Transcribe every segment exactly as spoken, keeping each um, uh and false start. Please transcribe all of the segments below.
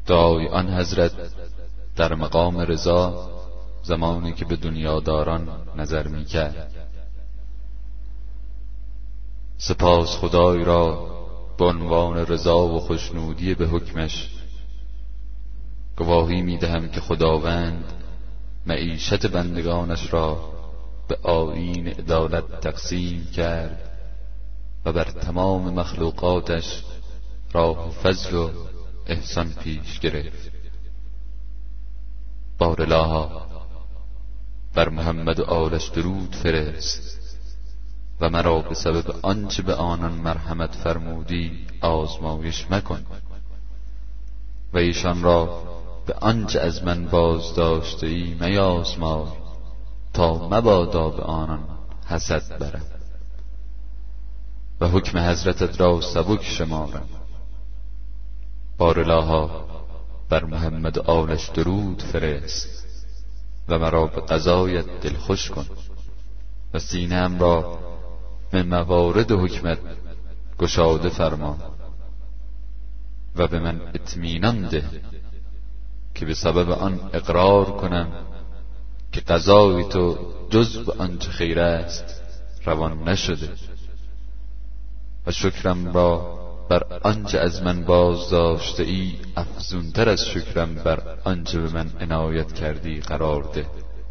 خدای آن حضرت در مقام رضا زمانی که به دنیاداران نظر می کرد. سپاس خدای را به عنوان رضا و خوشنودی به حکمش. گواهی می دهم که خداوند معیشت بندگانش را به آیین عدالت تقسیم کرد و بر تمام مخلوقاتش راه فضل و احسان پیش گرفت. بارالها بر محمد و آلش درود فرست و مرا به سبب آنچه به آنان مرحمت فرمودی آزمایش مکن و ایشان را به آنچه از من باز داشته ای میازمای تا مبادا به آنان حسد برم و حکم حضرتت را سبک شمارم. بارالها بر محمد و آلش درود فرست و مرا به قضایت دلخوش کن و سینه‌ام را به موارد حکمت گشاده فرما و به من اطمینان ده که به سبب آن اقرار کنم که قضای تو جز به آنچه خیر است روان نشده و شکرم را بر آنچه از من باز داشته ای افزونتر از شکرم بر آنچه به من عنایت کردی قرار ده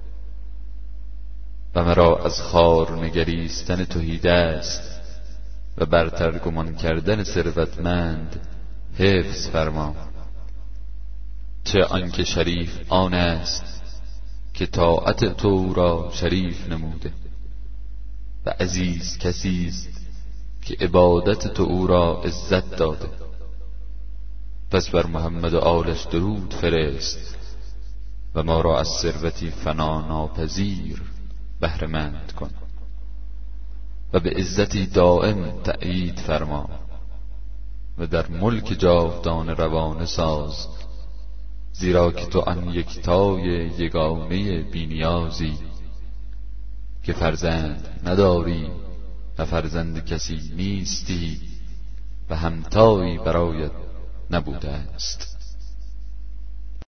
و مرا از خار نگریستن تهیدست و برتر گمان کردن ثروتمند حفظ فرما. چه آنکه شریف آن است که طاعت تو را شریف نموده و عزیز کسی است که عبادت تو او را عزت داده. پس بر محمد و آلش درود فرست و ما را از ثروتی فنا ناپذیر بهره مند کن و به عزتی دائم تأیید فرما و در ملک جاودان روانه ساز، زیرا که تو آن یکتای یگانه بینیازی که فرزند نداری و فرزند کسی نیستی و همتایی برایت نبوده است.